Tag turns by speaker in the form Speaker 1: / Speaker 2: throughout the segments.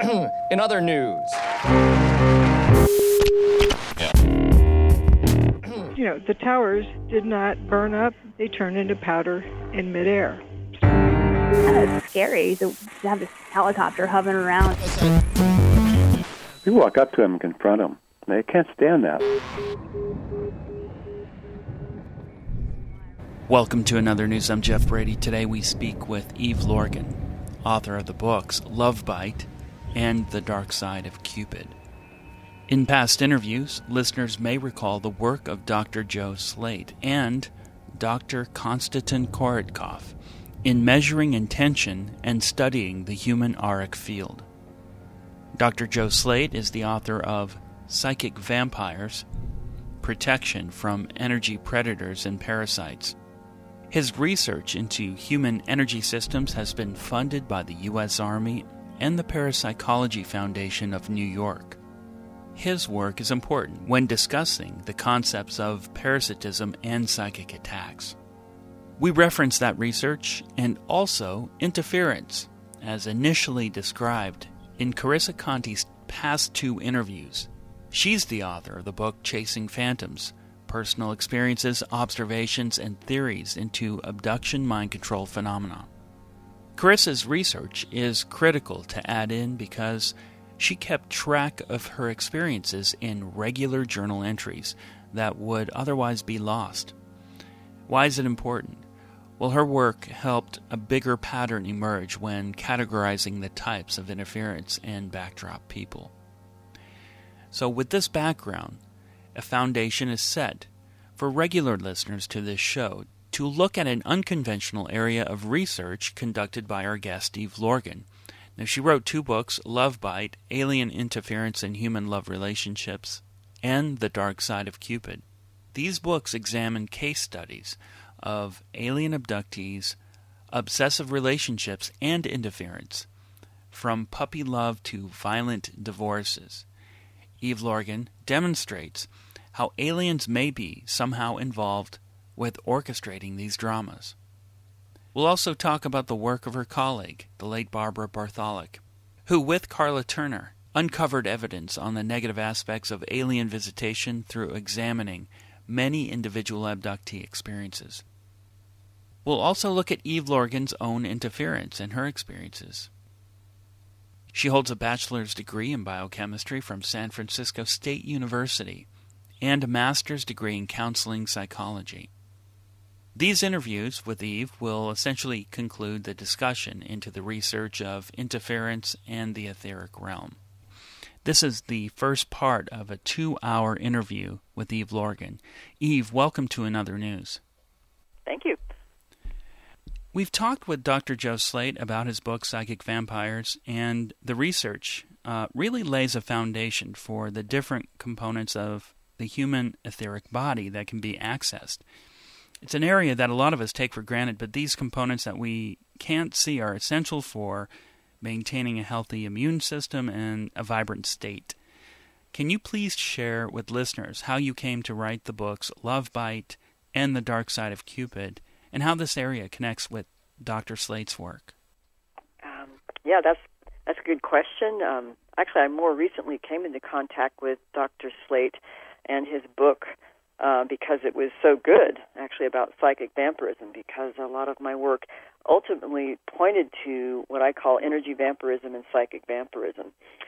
Speaker 1: In other news.
Speaker 2: The towers did not burn up. They turned into powder in midair.
Speaker 3: It's scary to have this helicopter hovering around.
Speaker 4: You walk up to them and confront them. They can't stand that.
Speaker 5: Welcome to Another News. I'm Jeff Brady. Today we speak with Eve Lorgen, author of the books Love Bite and The Dark Side of Cupid. In past interviews, listeners may recall the work of Dr. Joe Slate and Dr. Konstantin Korotkov in measuring intention and studying the human auric field. Dr. Joe Slate is the author of Psychic Vampires, Protection from Energy Predators and Parasites. His research into human energy systems has been funded by the U.S. Army and the Parapsychology Foundation of New York. His work is important when discussing the concepts of parasitism and psychic attacks. We reference that research and also interference, as initially described in Carissa Conti's past two interviews. She's the author of the book Chasing Phantoms, Personal Experiences, Observations, and Theories into Abduction Mind Control Phenomena. Carissa's research is critical to add in because she kept track of her experiences in regular journal entries that would otherwise be lost. Why is it important? Well, her work helped a bigger pattern emerge when categorizing the types of interference and backdrop people. So with this background, a foundation is set for regular listeners to this show to look at an unconventional area of research conducted by our guest, Eve Lorgen. Now, she wrote two books, Love Bite, Alien Interference in Human Love Relationships, and The Dark Side of Cupid. These books examine case studies of alien abductees, obsessive relationships, and interference, from puppy love to violent divorces. Eve Lorgen demonstrates how aliens may be somehow involved with orchestrating these dramas. We'll also talk about the work of her colleague, the late Barbara Bartholock, who, with Karla Turner, uncovered evidence on the negative aspects of alien visitation through examining many individual abductee experiences. We'll also look at Eve Lorgen's own interference and her experiences. She holds a bachelor's degree in biochemistry from San Francisco State University and a master's degree in counseling psychology. These interviews with Eve will essentially conclude the discussion into the research of interference and the etheric realm. This is the first part of a 2-hour interview with Eve Lorgen. Eve, welcome to Another News.
Speaker 6: Thank you.
Speaker 5: We've talked with Dr. Joe Slate about his book, Psychic Vampires, and the research really lays a foundation for the different components of the human etheric body that can be accessed. It's an area that a lot of us take for granted, but these components that we can't see are essential for maintaining a healthy immune system and a vibrant state. Can you please share with listeners how you came to write the books Love Bite and The Dark Side of Cupid, and how this area connects with Dr. Slate's work?
Speaker 6: Yeah, that's a good question. Actually, I more recently came into contact with Dr. Slate and his book because it was so good, actually, about psychic vampirism, because a lot of my work ultimately pointed to what I call energy vampirism and psychic vampirism.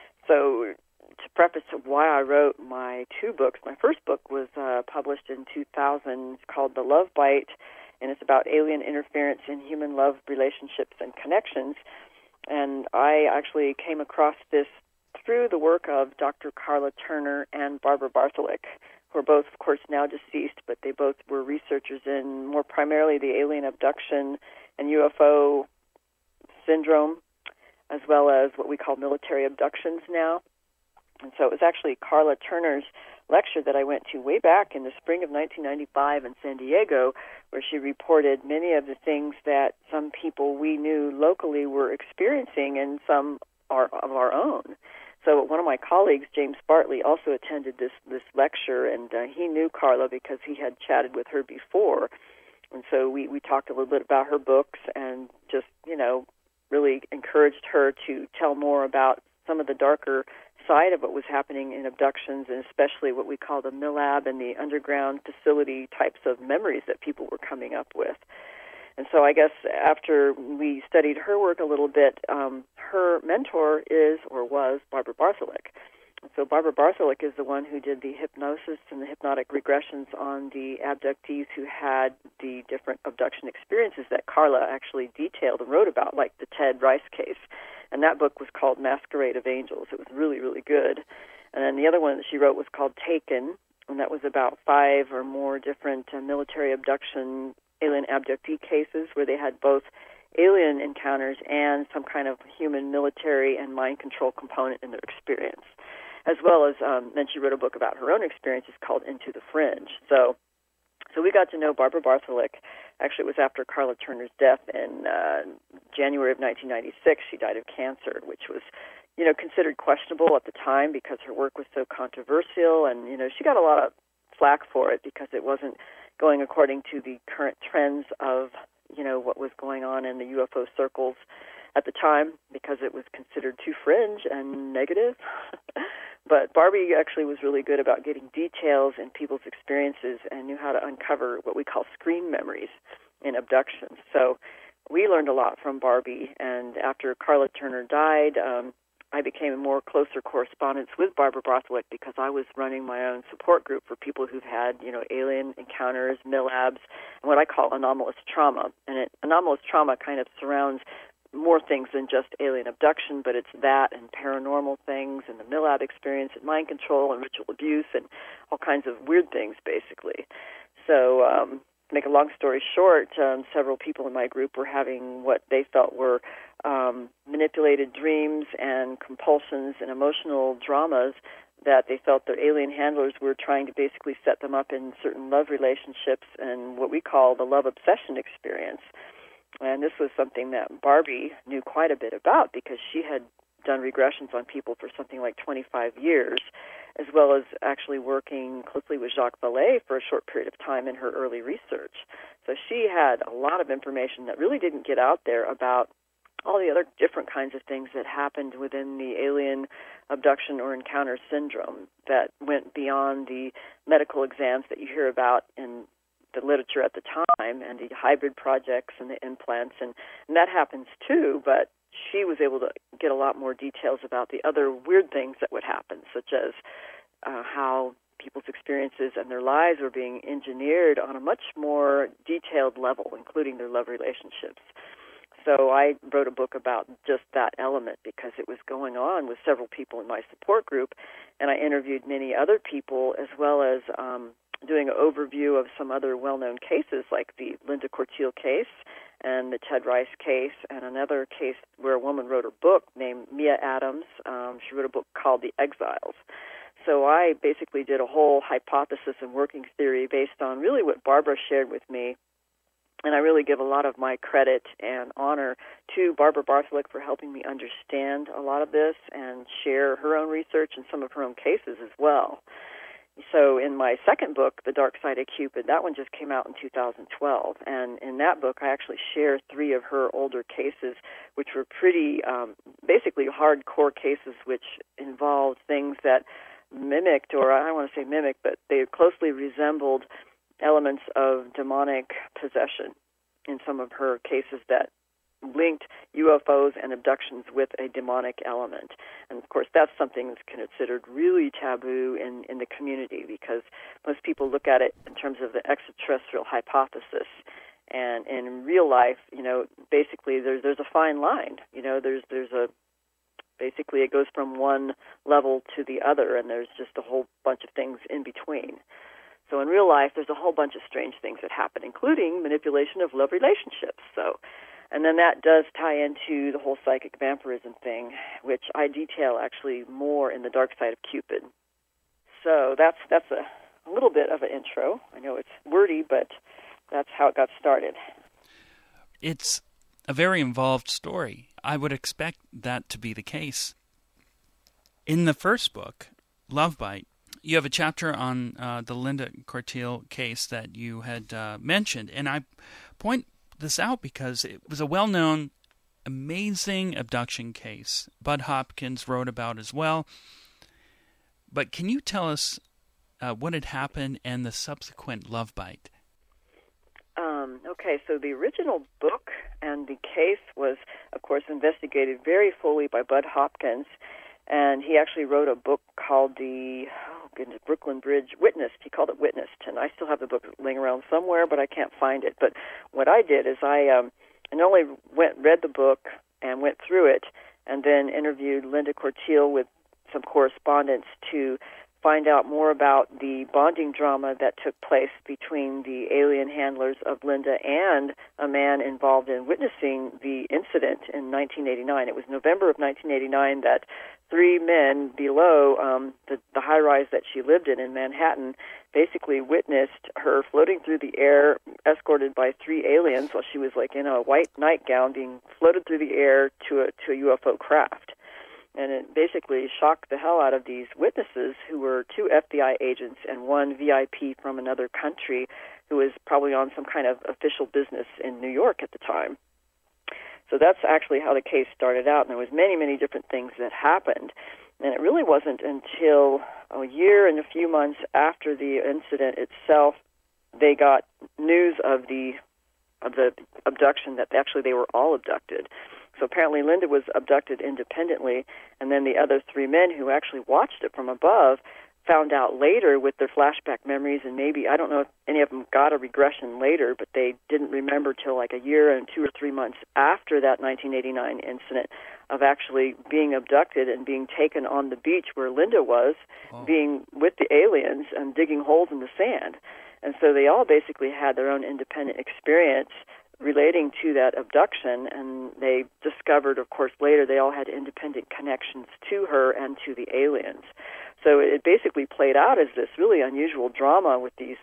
Speaker 6: So to preface why I wrote my two books, my first book was published in 2000. It's called The Love Bite, and it's about alien interference in human love relationships and connections. And I actually came across this through the work of Dr. Karla Turner and Barbara Bartholock, who are both, of course, now deceased, but they both were researchers in more primarily the alien abduction and UFO syndrome, as well as what we call military abductions now. And so it was actually Karla Turner's lecture that I went to way back in the spring of 1995 in San Diego, where she reported many of the things that some people we knew locally were experiencing, and some are of our own. So one of my colleagues, James Bartley, also attended this lecture, and he knew Karla because he had chatted with her before. And so we talked a little bit about her books and just, really encouraged her to tell more about some of the darker side of what was happening in abductions, and especially what we call the MILAB and the underground facility types of memories that people were coming up with. And so I guess after we studied her work a little bit, her mentor is or was Barbara Bartholik. So Barbara Bartholik is the one who did the hypnosis and the hypnotic regressions on the abductees who had the different abduction experiences that Carla actually detailed and wrote about, like the Ted Rice case. And that book was called Masquerade of Angels. It was really, really good. And then the other one that she wrote was called Taken, and that was about 5 or more different military abduction alien abductee cases where they had both alien encounters and some kind of human military and mind control component in their experience. As well as, then she wrote a book about her own experiences called Into the Fringe. So we got to know Barbara Bartholik. Actually, it was after Carla Turner's death in January of 1996. She died of cancer, which was, considered questionable at the time because her work was so controversial, and, she got a lot of flack for it because it wasn't going according to the current trends of, what was going on in the UFO circles at the time, because it was considered too fringe and negative. But Barbie actually was really good about getting details in people's experiences and knew how to uncover what we call screen memories in abductions. So we learned a lot from Barbie, and after Carla Turner died, I became a more closer correspondence with Barbara Bartholik because I was running my own support group for people who've had, alien encounters, MILABs, and what I call anomalous trauma. And anomalous trauma kind of surrounds more things than just alien abduction, but it's that and paranormal things and the MILAB experience and mind control and ritual abuse and all kinds of weird things, basically. So, to make a long story short, several people in my group were having what they felt were manipulated dreams and compulsions and emotional dramas that they felt their alien handlers were trying to basically set them up in certain love relationships and what we call the love obsession experience. And this was something that Barbie knew quite a bit about because she had done regressions on people for something like 25 years, as well as actually working closely with Jacques Vallée for a short period of time in her early research. So she had a lot of information that really didn't get out there about all the other different kinds of things that happened within the alien abduction or encounter syndrome that went beyond the medical exams that you hear about in the literature at the time and the hybrid projects and the implants, and that happens too, but she was able to get a lot more details about the other weird things that would happen, such as how people's experiences and their lives were being engineered on a much more detailed level, including their love relationships. So I wrote a book about just that element because it was going on with several people in my support group, and I interviewed many other people as well as doing an overview of some other well-known cases like the Linda Cortile case and the Ted Rice case, and another case where a woman wrote a book named Mia Adams. She wrote a book called The Exiles. So I basically did a whole hypothesis and working theory based on really what Barbara shared with me, and I really give a lot of my credit and honor to Barbara Bartholik for helping me understand a lot of this and share her own research and some of her own cases as well. So in my second book, The Dark Side of Cupid, that one just came out in 2012. And in that book, I actually share 3 of her older cases, which were pretty, basically hardcore cases, which involved things that mimicked, or I don't want to say mimicked, but they closely resembled elements of demonic possession in some of her cases that linked UFOs and abductions with a demonic element. And, of course, that's something that's considered really taboo in the community because most people look at it in terms of the extraterrestrial hypothesis. And in real life, basically there's a fine line. There's a basically it goes from one level to the other, and there's just a whole bunch of things in between. So in real life, there's a whole bunch of strange things that happen, including manipulation of love relationships. And then that does tie into the whole psychic vampirism thing, which I detail actually more in The Dark Side of Cupid. So that's a little bit of an intro. I know it's wordy, but that's how it got started.
Speaker 5: It's a very involved story. I would expect that to be the case. In the first book, Love Bite, you have a chapter on the Linda Cortile case that you had mentioned, and I point this out because it was a well-known amazing abduction case Bud Hopkins wrote about as well. But can you tell us what had happened and the subsequent love bite?
Speaker 6: Okay, so the original book and the case was, of course, investigated very fully by Bud Hopkins, and he actually wrote a book called the Brooklyn Bridge Witnessed. He called it Witnessed, and I still have the book laying around somewhere, but I can't find it. But what I did is I not only read the book and went through it, and then interviewed Linda Corteil with some correspondence to find out more about the bonding drama that took place between the alien handlers of Linda and a man involved in witnessing the incident in 1989. It was November of 1989 that three men below the high-rise that she lived in Manhattan basically witnessed her floating through the air, escorted by three aliens while she was like in a white nightgown being floated through the air to a UFO craft. And it basically shocked the hell out of these witnesses, who were two FBI agents and one VIP from another country who was probably on some kind of official business in New York at the time. So that's actually how the case started out, and there was many, many different things that happened. And it really wasn't until a year and a few months after the incident itself they got news of the abduction, that actually they were all abducted. So apparently Linda was abducted independently, and then the other three men who actually watched it from above found out later with their flashback memories, and maybe, I don't know if any of them got a regression later, but they didn't remember till like a year and 2 or 3 months after that 1989 incident of actually being abducted and being taken on the beach where Linda was, being with the aliens and digging holes in the sand. And so they all basically had their own independent experience relating to that abduction, and they discovered, of course, later they all had independent connections to her and to the aliens. So it basically played out as this really unusual drama with these,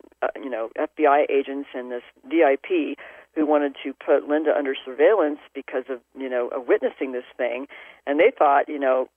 Speaker 6: FBI agents and this VIP who wanted to put Linda under surveillance because of, witnessing this thing, and they thought,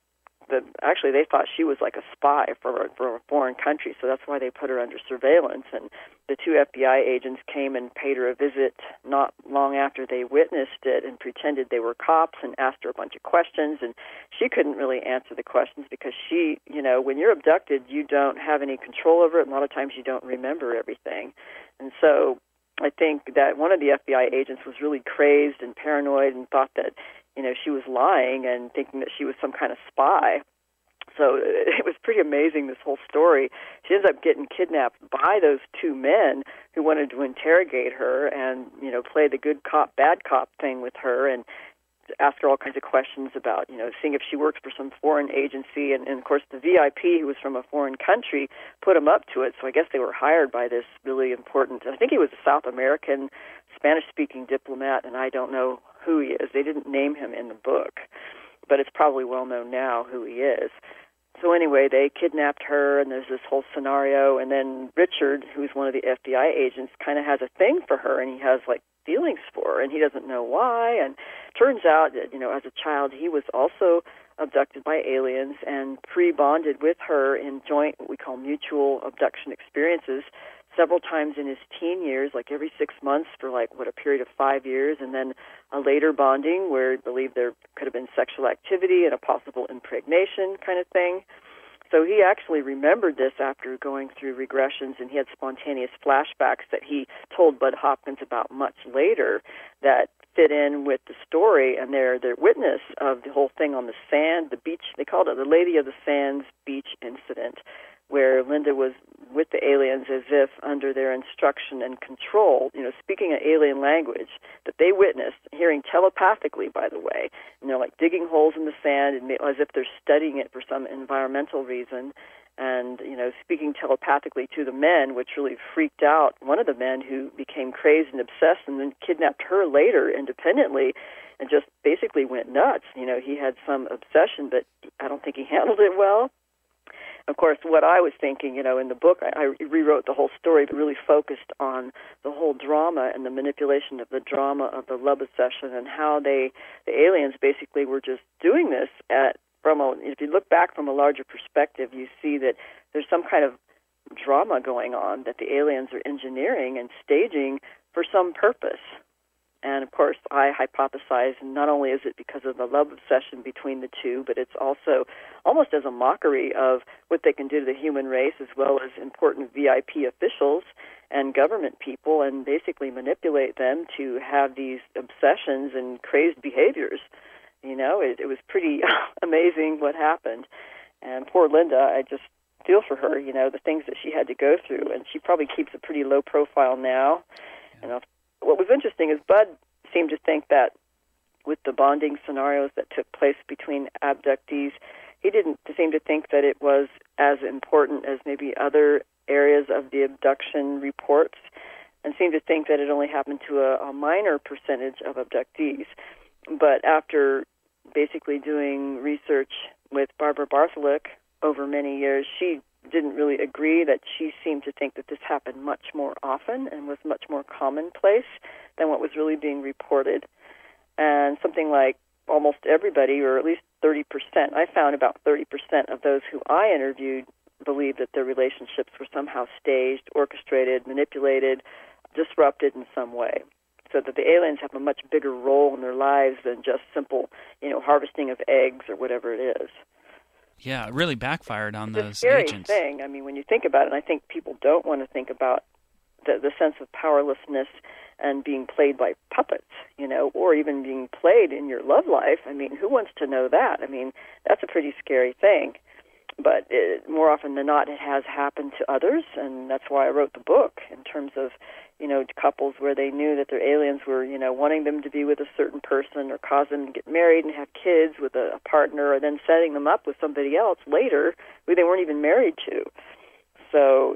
Speaker 6: they thought she was like a spy for a foreign country, so that's why they put her under surveillance. And the two FBI agents came and paid her a visit not long after they witnessed it and pretended they were cops and asked her a bunch of questions, and she couldn't really answer the questions because she, when you're abducted, you don't have any control over it, and a lot of times you don't remember everything. And so I think that one of the FBI agents was really crazed and paranoid and thought that she was lying and thinking that she was some kind of spy. So it was pretty amazing, this whole story. She ends up getting kidnapped by those two men who wanted to interrogate her and, play the good cop, bad cop thing with her and ask her all kinds of questions about, seeing if she works for some foreign agency. And of course, the VIP, who was from a foreign country, put him up to it. So I guess they were hired by this really important, I think he was a South American, Spanish-speaking diplomat, and I don't know who he is. They didn't name him in the book, but it's probably well known now who he is. So anyway, they kidnapped her, and there's this whole scenario, and then Richard, who's one of the FBI agents, kind of has a thing for her, and he has, feelings for her, and he doesn't know why, and turns out that, as a child, he was also abducted by aliens and pre-bonded with her in joint, what we call mutual abduction experiences, several times in his teen years, like every 6 months for a period of 5 years, and then a later bonding where he believed there could have been sexual activity and a possible impregnation kind of thing. So he actually remembered this after going through regressions, and he had spontaneous flashbacks that he told Bud Hopkins about much later that fit in with the story, and they're witness of the whole thing on the sand, the beach. They called it the Lady of the Sands beach incident, where Linda was with the aliens as if under their instruction and control, speaking an alien language that they witnessed, hearing telepathically, by the way, digging holes in the sand and as if they're studying it for some environmental reason, and, speaking telepathically to the men, which really freaked out one of the men, who became crazed and obsessed and then kidnapped her later independently and just basically went nuts. He had some obsession, but I don't think he handled it well. Of course, what I was thinking, in the book, I rewrote the whole story, but really focused on the whole drama and the manipulation of the drama of the love obsession and how the aliens basically were just doing this if you look back from a larger perspective, you see that there's some kind of drama going on that the aliens are engineering and staging for some purpose. And, of course, I hypothesize not only is it because of the love obsession between the two, but it's also almost as a mockery of what they can do to the human race, as well as important VIP officials and government people, and basically manipulate them to have these obsessions and crazed behaviors. You know, it was pretty amazing what happened. And poor Linda, I just feel for her, you know, the things that she had to go through. And she probably keeps a pretty low profile now. And what was interesting is Bud seemed to think that with the bonding scenarios that took place between abductees, he didn't seem to think that it was as important as maybe other areas of the abduction reports, and seemed to think that it only happened to a minor percentage of abductees. But after basically doing research with Barbara Bartholick over many years, she didn't really agree. That she seemed to think that this happened much more often and was much more commonplace than what was really being reported. And something like almost everybody, or at least 30%, I found about 30% of those who I interviewed believed that their relationships were somehow staged, orchestrated, manipulated, disrupted in some way. So that the aliens have a much bigger role in their lives than just simple, you know, harvesting of eggs or whatever it is.
Speaker 5: Yeah, it really backfired on those
Speaker 6: scary
Speaker 5: agents.
Speaker 6: Thing. I mean, when you think about it, and I think people don't want to think about the sense of powerlessness and being played by puppets, you know, or even being played in your love life. I mean, who wants to know that? I mean, that's a pretty scary thing. But more often than not, it has happened to others, and that's why I wrote the book, in terms of, you know, couples where they knew that their aliens were, you know, wanting them to be with a certain person or cause them to get married and have kids with a partner, or then setting them up with somebody else later who they weren't even married to. So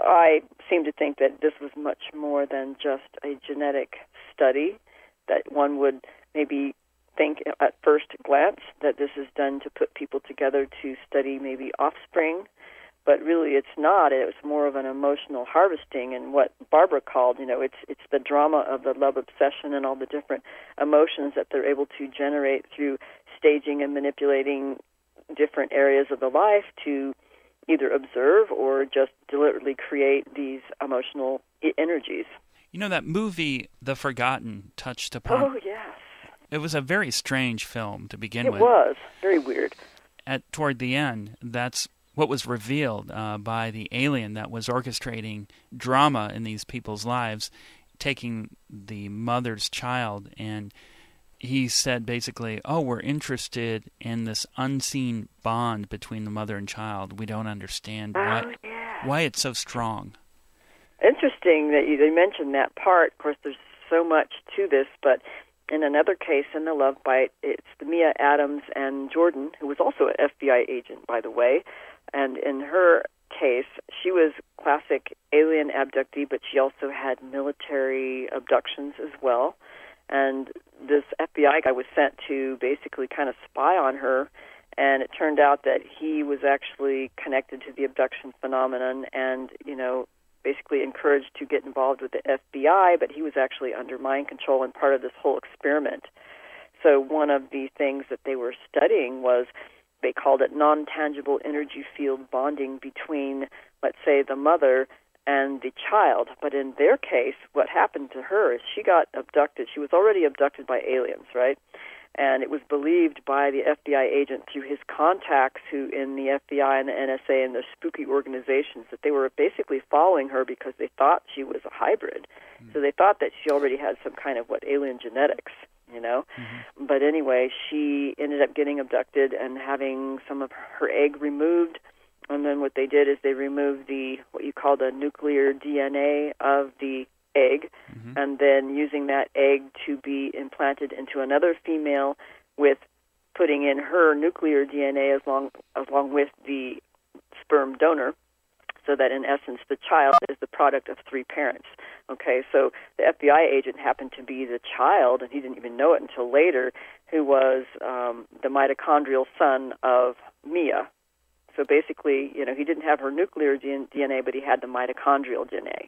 Speaker 6: I seem to think that this was much more than just a genetic study, that one would maybe think at first glance that this is done to put people together to study maybe offspring, but really it's not. It was more of an emotional harvesting, and what Barbara called, you know, it's the drama of the love obsession and all the different emotions that they're able to generate through staging and manipulating different areas of the life to either observe or just deliberately create these emotional energies.
Speaker 5: You know, that movie, The Forgotten, touched upon...
Speaker 6: Oh, yes.
Speaker 5: It was a very strange film to begin with.
Speaker 6: It was. Very weird.
Speaker 5: Toward the end, that's what was revealed by the alien that was orchestrating drama in these people's lives, taking the mother's child, and he said basically, oh, we're interested in this unseen bond between the mother and child. We don't understand why it's so strong. Interesting that you mentioned that part. Of course, there's so much to this, but in another case, in the Love Bite, it's the Mia Adams and Jordan, who was also an FBI agent, by the way. And in her case, she was classic alien abductee, but she also had military abductions as well. And this FBI guy was sent to basically kind of spy on her, and it turned out that he was actually connected to the abduction phenomenon and, you know, basically encouraged to get involved with the FBI, but he was actually under mind control and part of this whole experiment. So one of the things that they were studying was, they called it non-tangible energy field bonding between, let's say, the mother and the child. But in their case, what happened to her is she got abducted. She was already abducted by aliens, right? And it was believed by the FBI agent through his contacts who in the FBI and the NSA and the spooky organizations that they were basically following her because they thought she was a hybrid. Mm-hmm. So they thought that she already had some kind of alien genetics, you know. Mm-hmm. But anyway, she ended up getting abducted and having some of her egg removed. And then what they did is they removed what you call the nuclear DNA of the egg, mm-hmm. and then using that egg to be implanted into another female with putting in her nuclear DNA along with the sperm donor, so that in essence the child is the product of three parents. Okay, so the FBI agent happened to be the child, and he didn't even know it until later, who was the mitochondrial son of Mia. So basically, you know, he didn't have her nuclear DNA, but he had the mitochondrial DNA.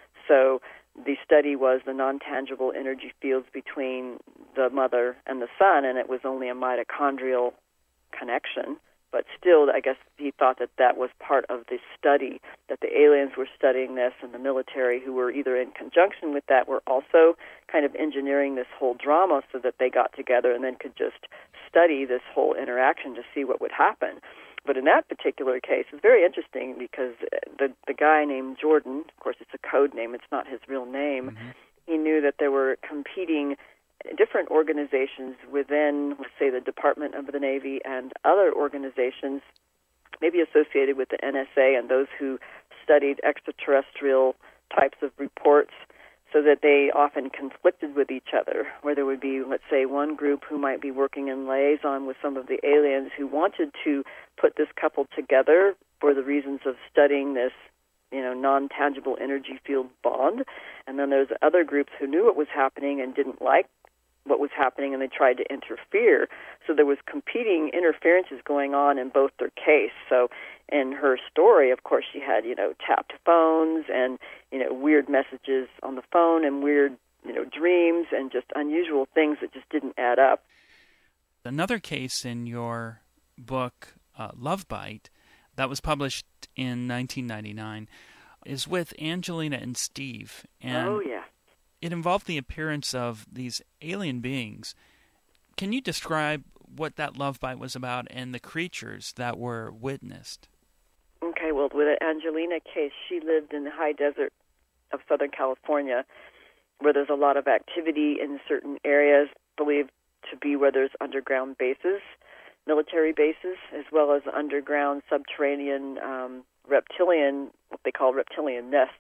Speaker 5: So the study was the non-tangible energy fields between the mother and the son, and it was only a mitochondrial connection.
Speaker 6: But still, I guess he thought that that was part of the study, that the aliens were studying this, and the military, who were either in conjunction with that, were also kind of engineering this whole drama so that they got together and then could just study this whole interaction to see what would happen. But in that particular case, it's very interesting because the guy named Jordan, of course it's a code name, it's not his real name, he knew that there were competing different organizations within, let's say, the Department of the Navy and other organizations maybe associated with the NSA and those who studied extraterrestrial types of reports, so that they often conflicted with each other, where there would be, let's say, one group who might be working in liaison with some of the aliens who wanted to put this couple together for the reasons of studying this, non-tangible energy field bond. And then there's other groups who knew what was happening and didn't like what was happening, and they tried to interfere. So there was competing interferences going on in both their case. So in her story, of course, she had, tapped phones and, weird messages on the phone and weird, dreams and just unusual things that just didn't add up.
Speaker 5: Another case in your book, Love Bite, that was published in 1999, is with Angelina and Steve. And
Speaker 6: oh, yeah.
Speaker 5: It involved the appearance of these alien beings. Can you describe what that love bite was about and the creatures that were witnessed?
Speaker 6: Okay, well, with the Angelina case, she lived in the high desert of Southern California, where there's a lot of activity in certain areas, believed to be where there's underground bases, military bases, as well as underground subterranean reptilian, what they call reptilian nests.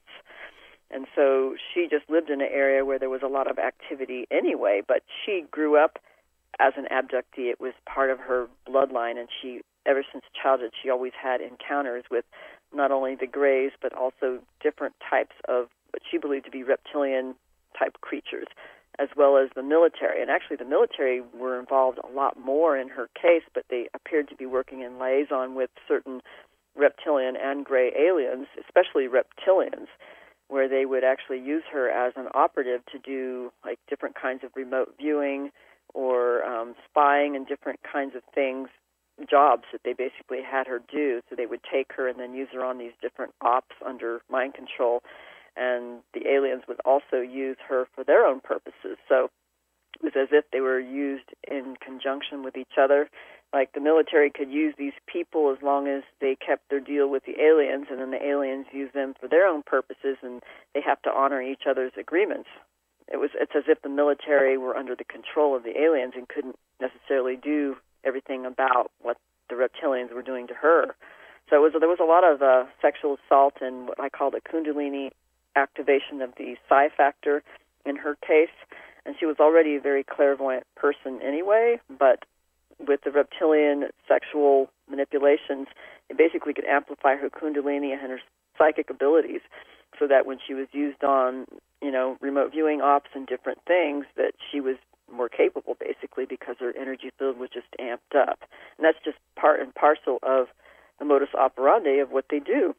Speaker 6: And so she just lived in an area where there was a lot of activity anyway, but she grew up as an abductee. It was part of her bloodline, and she, ever since childhood, she always had encounters with not only the Greys, but also different types of what she believed to be reptilian-type creatures, as well as the military. And actually the military were involved a lot more in her case, but they appeared to be working in liaison with certain reptilian and Grey aliens, especially reptilians, where they would actually use her as an operative to do like different kinds of remote viewing or spying and different kinds of things, jobs that they basically had her do. So they would take her and then use her on these different ops under mind control, and the aliens would also use her for their own purposes. So it was as if they were used in conjunction with each other. Like the military could use these people as long as they kept their deal with the aliens, and then the aliens use them for their own purposes, and they have to honor each other's agreements. It's as if the military were under the control of the aliens and couldn't necessarily do everything about what the reptilians were doing to her. So there was a lot of sexual assault and what I call the Kundalini activation of the psi factor in her case, and she was already a very clairvoyant person anyway, but with the reptilian sexual manipulations, it basically could amplify her Kundalini and her psychic abilities, so that when she was used on, remote viewing ops and different things, that she was more capable, basically, because her energy field was just amped up. And that's just part and parcel of the modus operandi of what they do.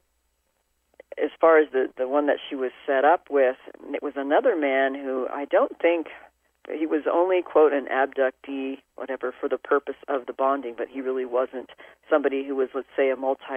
Speaker 6: As far as the one that she was set up with, it was another man who I don't think, he was only, quote, an abductee, whatever, for the purpose of the bonding, but he really wasn't somebody who was, let's say,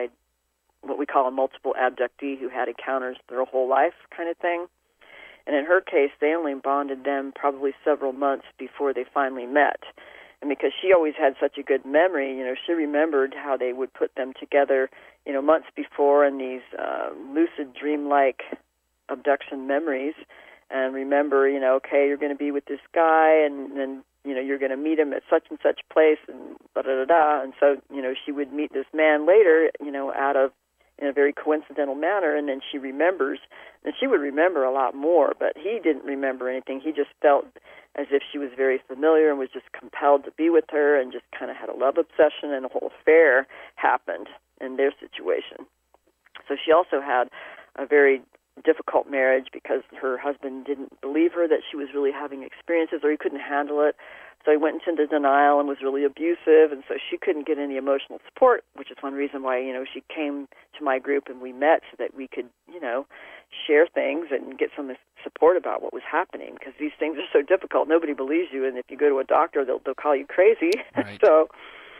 Speaker 6: what we call a multiple abductee who had encounters their whole life kind of thing. And in her case, they only bonded them probably several months before they finally met. And because she always had such a good memory, she remembered how they would put them together, months before in these lucid, dreamlike abduction memories. And remember, okay, you're going to be with this guy, and then, you're going to meet him at such and such place, and da-da-da-da. And so, she would meet this man later, in a very coincidental manner, and then she remembers, and she would remember a lot more, but he didn't remember anything. He just felt as if she was very familiar and was just compelled to be with her, and just kind of had a love obsession, and a whole affair happened in their situation. So she also had a very difficult marriage because her husband didn't believe her that she was really having experiences, or he couldn't handle it. So he went into denial and was really abusive, and so she couldn't get any emotional support, which is one reason why, she came to my group and we met so that we could, share things and get some support about what was happening, because these things are so difficult. Nobody believes you, and if you go to a doctor, they'll call you crazy.
Speaker 5: Right.
Speaker 6: So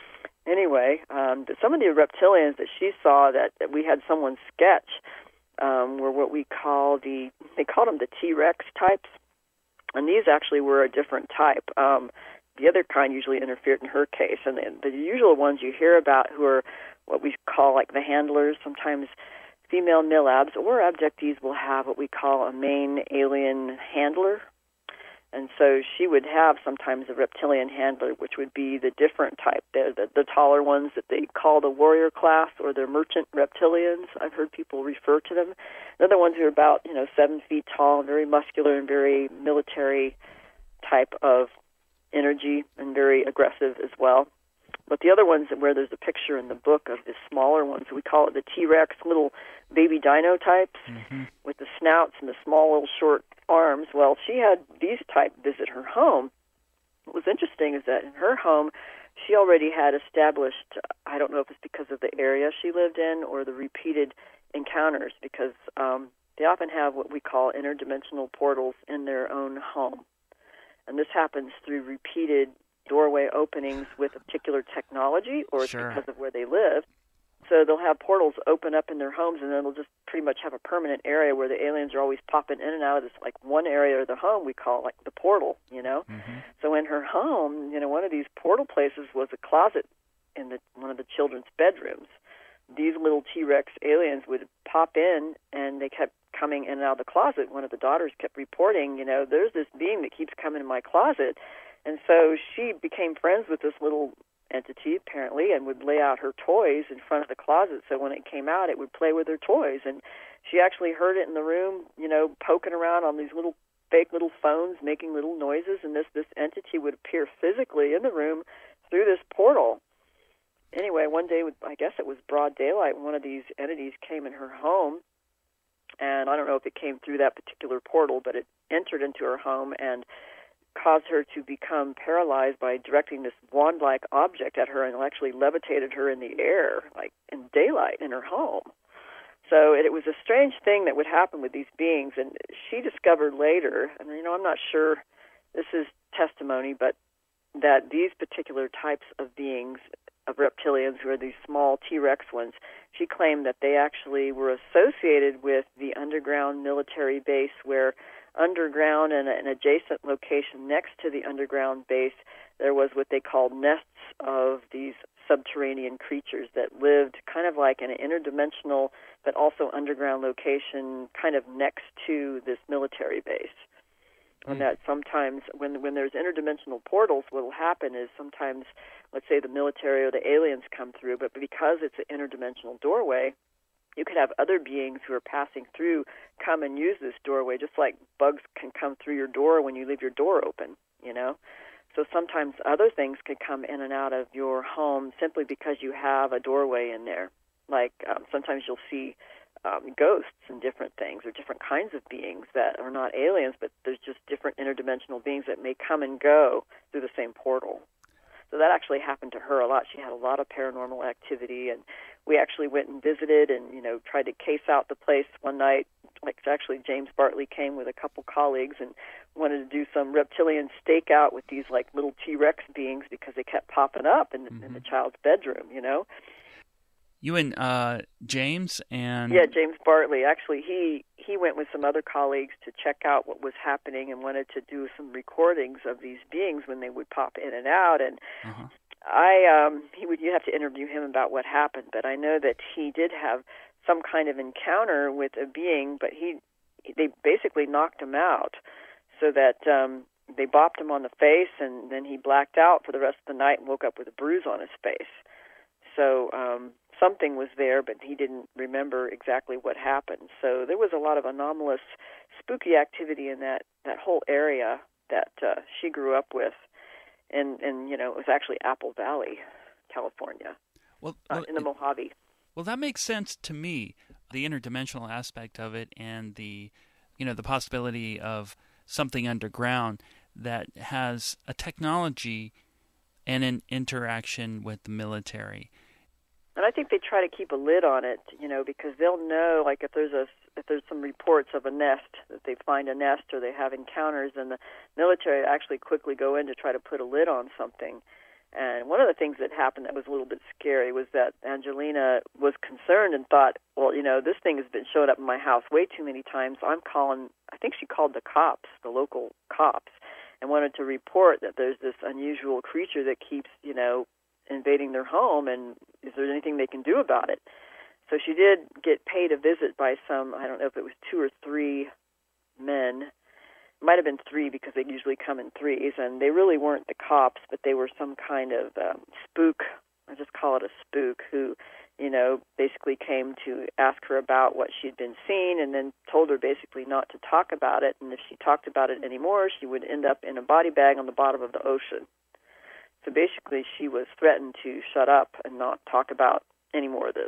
Speaker 6: anyway, some of the reptilians that she saw that we had someone sketch were what they called them the T-Rex types, and these actually were a different type. The other kind usually interfered in her case, and the usual ones you hear about who are what we call like the handlers. Sometimes female MILABs or abductees will have what we call a main alien handler. And so she would have sometimes a reptilian handler, which would be the different type. They're the taller ones that they call the warrior class or the merchant reptilians. I've heard people refer to them. They're the ones who are about 7 feet tall and very muscular and very military type of energy and very aggressive as well. But the other ones where there's a picture in the book of the smaller ones, we call it the T-Rex, little baby dino types with the snouts and the small little short arms. Well, she had these type visit her home. What was interesting is that in her home, she already had established, I don't know if it's because of the area she lived in or the repeated encounters, because they often have what we call interdimensional portals in their own home. And this happens through repeated doorway openings with a particular technology, or it's because of where they live. So they'll have portals open up in their homes, and then they'll just pretty much have a permanent area where the aliens are always popping in and out of this, like one area of the home we call like the portal, So in her home, one of these portal places was a closet in one of the children's bedrooms. These little T-Rex aliens would pop in, and they kept coming in and out of the closet. One of the daughters kept reporting, there's this being that keeps coming in my closet. And so she became friends with this little entity, apparently, and would lay out her toys in front of the closet. So when it came out, it would play with her toys. And she actually heard it in the room, poking around on these fake little phones, making little noises. And this entity would appear physically in the room through this portal. Anyway, one day, I guess it was broad daylight, one of these entities came in her home. And I don't know if it came through that particular portal, but it entered into her home and caused her to become paralyzed by directing this wand-like object at her, and actually levitated her in the air, like in daylight in her home. So it was a strange thing that would happen with these beings, and she discovered later, and I'm not sure this is testimony, but that these particular types of beings, of reptilians, who are these small T-Rex ones, she claimed that they actually were associated with the underground military base, where underground and an adjacent location next to the underground base, there was what they called nests of these subterranean creatures that lived kind of like in an interdimensional but also underground location kind of next to this military base. And that sometimes when there's interdimensional portals, what will happen is sometimes, let's say the military or the aliens come through, but because it's an interdimensional doorway, you could have other beings who are passing through come and use this doorway, just like bugs can come through your door when you leave your door open, So sometimes other things can come in and out of your home simply because you have a doorway in there. Like sometimes you'll see ghosts and different things, or different kinds of beings that are not aliens, but there's just different interdimensional beings that may come and go through the same portal. So that actually happened to her a lot. She had a lot of paranormal activity, and we actually went and visited and, tried to case out the place one night. Like, actually, James Bartley came with a couple colleagues and wanted to do some reptilian stakeout with these, like, little T-Rex beings because they kept popping up in the child's bedroom,
Speaker 5: You and James and...
Speaker 6: Yeah, James Bartley. Actually, he went with some other colleagues to check out what was happening and wanted to do some recordings of these beings when they would pop in and out. And you'd have to interview him about what happened, but I know that he did have some kind of encounter with a being, but they basically knocked him out, so that they bopped him on the face, and then he blacked out for the rest of the night and woke up with a bruise on his face. So something was there, but he didn't remember exactly what happened. So there was a lot of anomalous, spooky activity in that whole area that she grew up with. And it was actually Apple Valley, California, in the Mojave.
Speaker 5: Well, that makes sense to me, the interdimensional aspect of it, and the possibility of something underground that has a technology and an interaction with the military.
Speaker 6: And I think they try to keep a lid on it, because they'll know, like, if there's some reports of a nest, that they find a nest or they have encounters, and the military actually quickly go in to try to put a lid on something. And one of the things that happened that was a little bit scary was that Angelina was concerned and thought, well, you know, this thing has been showing up in my house way too many times. I think she called the cops, the local cops, and wanted to report that there's this unusual creature that keeps, you know, invading their home, and is there anything they can do about it? So she did get paid a visit by some, I don't know if it was 2 or 3 men. It might have been 3 because they usually come in threes, and they really weren't the cops, but they were some kind of spook, I just call it a spook, who, you know, basically came to ask her about what she'd been seeing and then told her basically not to talk about it, and if she talked about it anymore, she would end up in a body bag on the bottom of the ocean. So basically she was threatened to shut up and not talk about any more of this.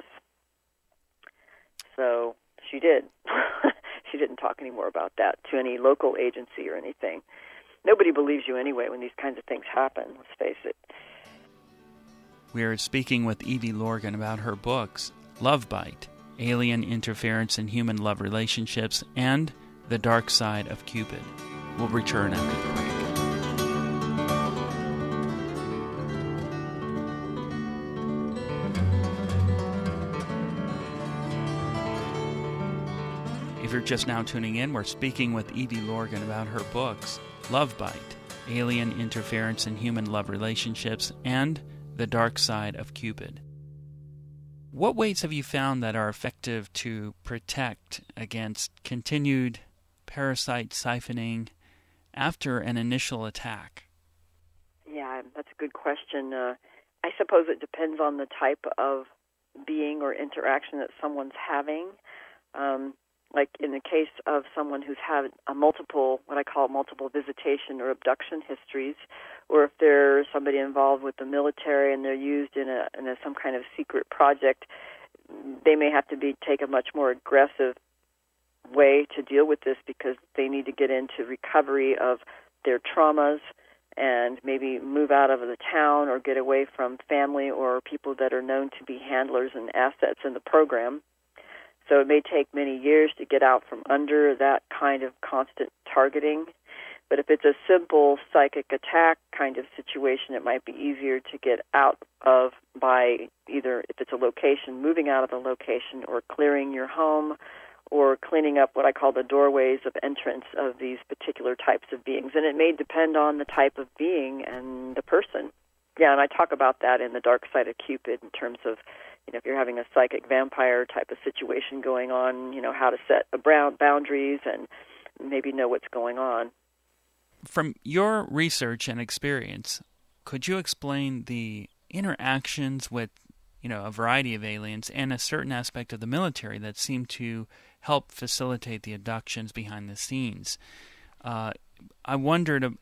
Speaker 6: So she did. She didn't talk anymore about that to any local agency or anything. Nobody believes you anyway when these kinds of things happen, let's face it.
Speaker 5: We are speaking with Evie Lorgen about her books, Love Bite, Alien Interference in Human Love Relationships, and The Dark Side of Cupid. We'll return after the break. If you're just now tuning in, we're speaking with Evie Lorgen about her books, Love Bite, Alien Interference in Human Love Relationships, and The Dark Side of Cupid. What ways have you found that are effective to protect against continued parasite siphoning after an initial attack?
Speaker 6: Yeah, that's a good question. I suppose it depends on the type of being or interaction that someone's having. Like in the case of someone who's had what I call multiple visitation or abduction histories, or if there's somebody involved with the military and they're used in some kind of secret project, they may have to take a much more aggressive way to deal with this because they need to get into recovery of their traumas and maybe move out of the town or get away from family or people that are known to be handlers and assets in the program. So it may take many years to get out from under that kind of constant targeting. But if it's a simple psychic attack kind of situation, it might be easier to get out of by either, if it's a location, moving out of the location or clearing your home or cleaning up what I call the doorways of entrance of these particular types of beings. And it may depend on the type of being and the person. Yeah, and I talk about that in The Dark Side of Cupid in terms of, you know, if you're having a psychic vampire type of situation going on, you know, how to set boundaries and maybe know what's going on.
Speaker 5: From your research and experience, could you explain the interactions with, you know, a variety of aliens and a certain aspect of the military that seem to help facilitate the abductions behind the scenes? I wondered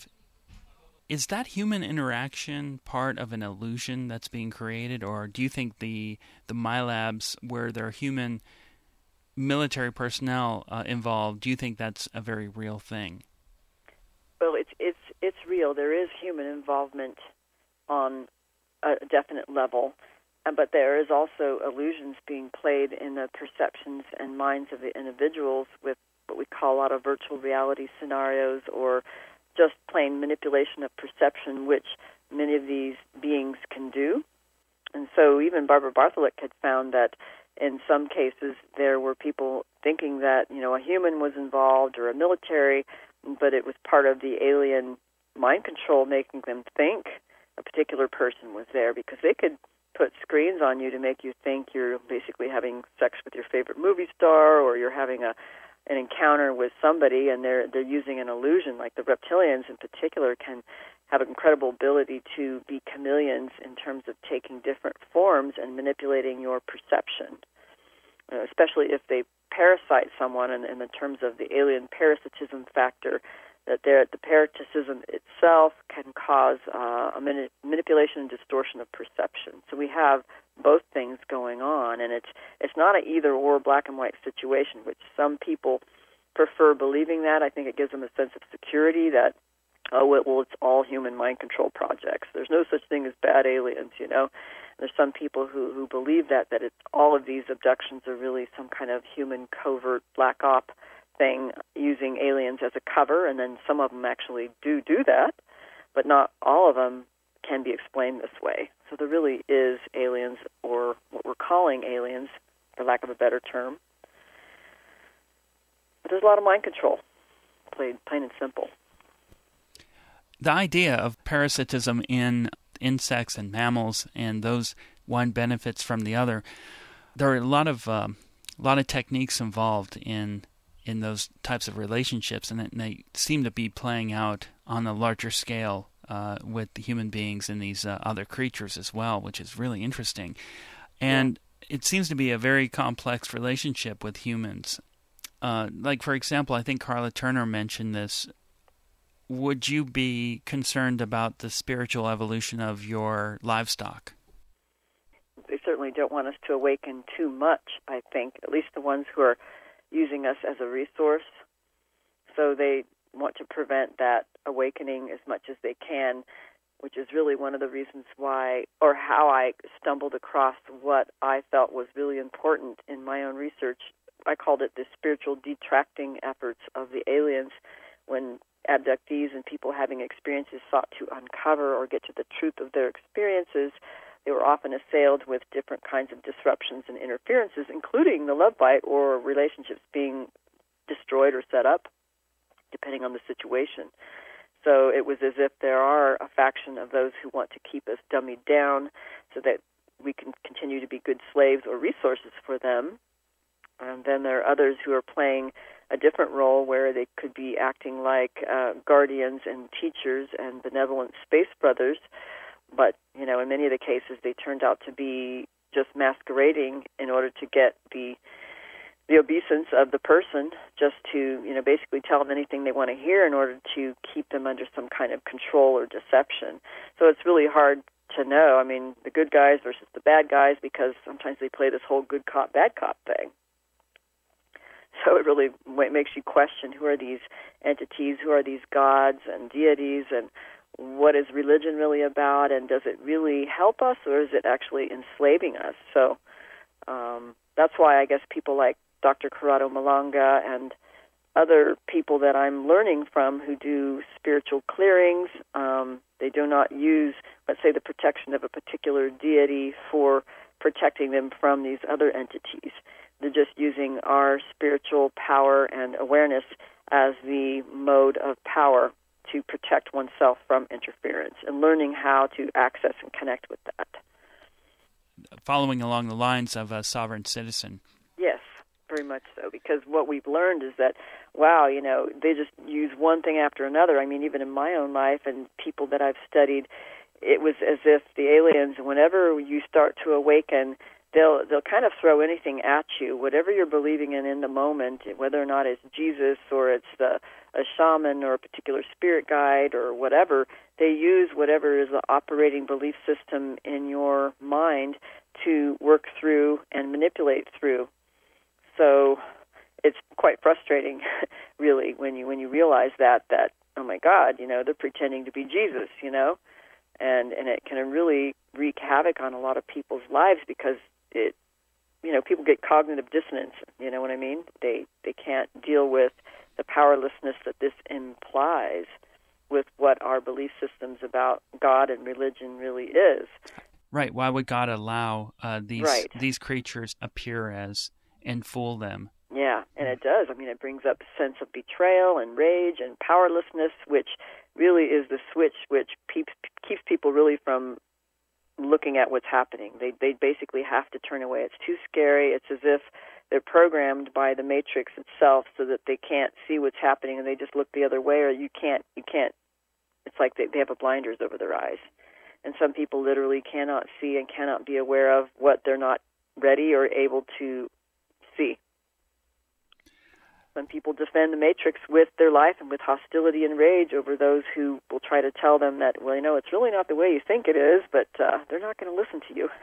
Speaker 5: is that human interaction part of an illusion that's being created, or do you think the MILABs where there are human military personnel involved, do you think that's a very real thing?
Speaker 6: Well, it's real. There is human involvement on a definite level, but there is also illusions being played in the perceptions and minds of the individuals with what we call a lot of virtual reality scenarios or just plain manipulation of perception, which many of these beings can do. And so even Barbara Bartholock had found that in some cases there were people thinking that, you know, a human was involved or a military, but it was part of the alien mind control making them think a particular person was there, because they could put screens on you to make you think you're basically having sex with your favorite movie star or you're having an encounter with somebody, and they're using an illusion. Like the reptilians in particular can have an incredible ability to be chameleons in terms of taking different forms and manipulating your perception, especially if they parasite someone in the terms of the alien parasitism factor, that the parasitism itself can cause a manipulation and distortion of perception. So we have both things going on, and it's not an either-or black and white situation, which some people prefer believing that. I think it gives them a sense of security that, it's all human mind control projects. There's no such thing as bad aliens, you know. There's some people who believe that it's all of these abductions are really some kind of human covert black op thing using aliens as a cover, and then some of them actually do that, but not all of them can be explained this way. So there really is aliens, or what we're calling aliens, for lack of a better term. But there's a lot of mind control, plain and simple.
Speaker 5: The idea of parasitism in insects and mammals, and those one benefits from the other, there are a lot of techniques involved in those types of relationships, and they seem to be playing out on a larger scale with the human beings and these other creatures as well, which is really interesting. And it seems to be a very complex relationship with humans. Like, for example, I think Karla Turner mentioned this. Would you be concerned about the spiritual evolution of your livestock?
Speaker 6: They certainly don't want us to awaken too much, I think, at least the ones who are using us as a resource. So they want to prevent that awakening as much as they can, which is really one of the reasons why, or how I stumbled across what I felt was really important in my own research. I called it the spiritual detracting efforts of the aliens, when abductees and people having experiences sought to uncover or get to the truth of their experiences. They were often assailed with different kinds of disruptions and interferences, including the love bite or relationships being destroyed or set up, depending on the situation. So it was as if there are a faction of those who want to keep us dummied down so that we can continue to be good slaves or resources for them. And then there are others who are playing a different role, where they could be acting like guardians and teachers and benevolent space brothers. But, in many of the cases, they turned out to be just masquerading in order to get the obeisance of the person, just to, basically tell them anything they want to hear in order to keep them under some kind of control or deception. So it's really hard to know, the good guys versus the bad guys, because sometimes they play this whole good cop, bad cop thing. So it really makes you question, who are these entities, who are these gods and deities, and what is religion really about, and does it really help us, or is it actually enslaving us? So that's why I guess people like Dr. Corrado Malanga and other people that I'm learning from who do spiritual clearings, they do not use, let's say, the protection of a particular deity for protecting them from these other entities. They're just using our spiritual power and awareness as the mode of power to protect oneself from interference, and learning how to access and connect with that.
Speaker 5: Following along the lines of a sovereign citizen.
Speaker 6: Yes, very much so, because what we've learned is that, wow, they just use one thing after another. Even in my own life and people that I've studied, it was as if the aliens, whenever you start to awaken, they'll kind of throw anything at you, whatever you're believing in the moment, whether or not it's Jesus or it's a shaman or a particular spirit guide or whatever. They use whatever is the operating belief system in your mind to work through and manipulate through. So it's quite frustrating, really, when you realize that oh my God, they're pretending to be Jesus, and it can really wreak havoc on a lot of people's lives, because it, people get cognitive dissonance. You know what I mean? They can't deal with the powerlessness that this implies with what our belief systems about God and religion really is.
Speaker 5: Right. Why would God allow these creatures appear as and fool them?
Speaker 6: Yeah, and it does. It brings up a sense of betrayal and rage and powerlessness, which really is the switch which keeps people really from looking at what's happening. They basically have to turn away. It's too scary. It's as if they're programmed by the matrix itself so that they can't see what's happening, and they just look the other way, or you can't. It's like they have a blinders over their eyes. And some people literally cannot see and cannot be aware of what they're not ready or able to see. Some people defend the matrix with their life and with hostility and rage over those who will try to tell them that, well, it's really not the way you think it is, but they're not going to listen to you.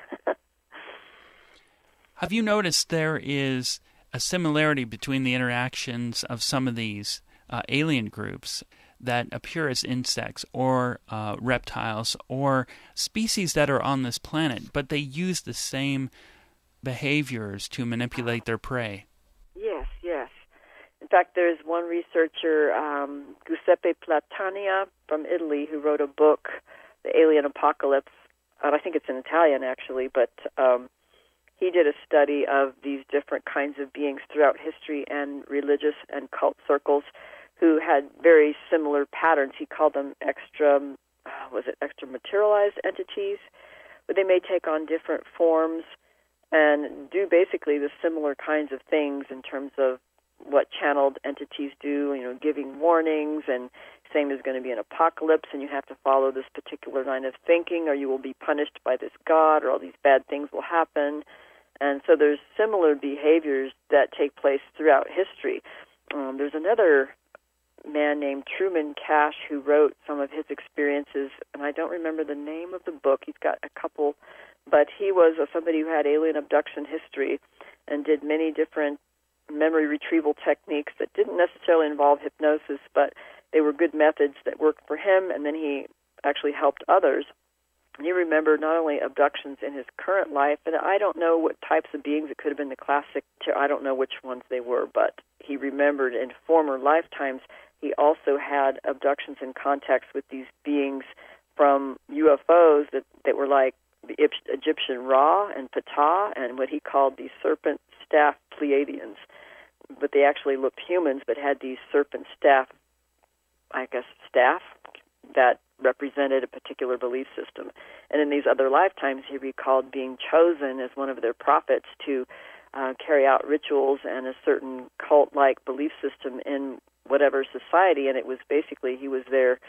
Speaker 5: Have you noticed there is a similarity between the interactions of some of these alien groups that appear as insects or reptiles or species that are on this planet, but they use the same behaviors to manipulate their prey?
Speaker 6: Yes. In fact, there's one researcher, Giuseppe Platania from Italy, who wrote a book The Alien Apocalypse. I think it's in Italian, actually, but he did a study of these different kinds of beings throughout history and religious and cult circles who had very similar patterns. He called them extra-materialized entities, but they may take on different forms and do basically the similar kinds of things in terms of what channeled entities do, giving warnings and saying there's going to be an apocalypse and you have to follow this particular line of thinking or you will be punished by this god or all these bad things will happen. And so there's similar behaviors that take place throughout history. There's another man named Truman Cash who wrote some of his experiences, and I don't remember the name of the book. He's got a couple, but he was somebody who had alien abduction history and did many different memory retrieval techniques that didn't necessarily involve hypnosis, but they were good methods that worked for him, and then he actually helped others. And he remembered not only abductions in his current life, and I don't know what types of beings, it could have been the classic, I don't know which ones they were, but he remembered in former lifetimes he also had abductions and contacts with these beings from UFOs that were like the Egyptian Ra and Ptah and what he called the serpent staff Pleiadians. But they actually looked humans but had these serpent staff that represented a particular belief system. And in these other lifetimes, he recalled being chosen as one of their prophets to carry out rituals and a certain cult-like belief system in whatever society, and it was basically he was their